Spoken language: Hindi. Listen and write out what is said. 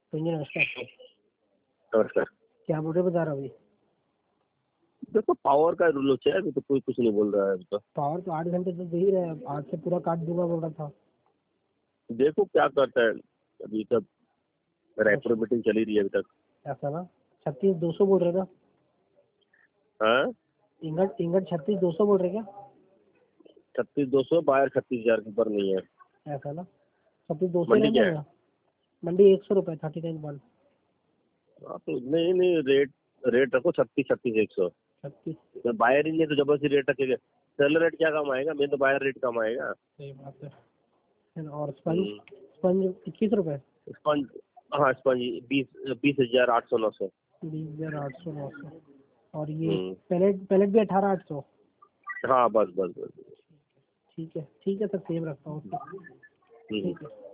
तो जी नमस्कार। नमस्कार। क्या बोल रहे बता रहा अभी? देखो पावर का रूल है, अभी तो कोई कुछ नहीं बोल रहा है अभी तो। पावर तो 8 घंटे तो दे ही रहे हैं, आज से पूरा काट दूंगा बोल रहा था। देखो क्या करता है, अभी तक रायपुर मीटिंग चली रही है अभी तक। ऐसा ना, 36,200 बोल रहे ना? हाँ, इंगट इंगट 36,200 बोल रहे क्या? 36,200 बाहर 36,000 के ऊपर नहीं है। ऐसा ना, 36,200 मंडी क्या है? रहना। मंडी 100 रुपये 39 हाँ तो नहीं नहीं, रेट रेट रखो 36,100। 36। तो बायर ही नहीं है तो जबरदस्ती रेट रखेगा। सेलर रेट क्या कम आएगा, मेन तो बायर रेट कम आएगा। सही बात है। और स्पंज हम्म, स्पंज 21 रुपये। स्पंज, हाँ स्पंज 20,000 800 900। 20,800 900। और ये हम्म, पैलेट पैलेट भी 18,800। हाँ बस बस बस। ठीक है सर, सेम रखता हूँ उसको। हम्म। ठीक है।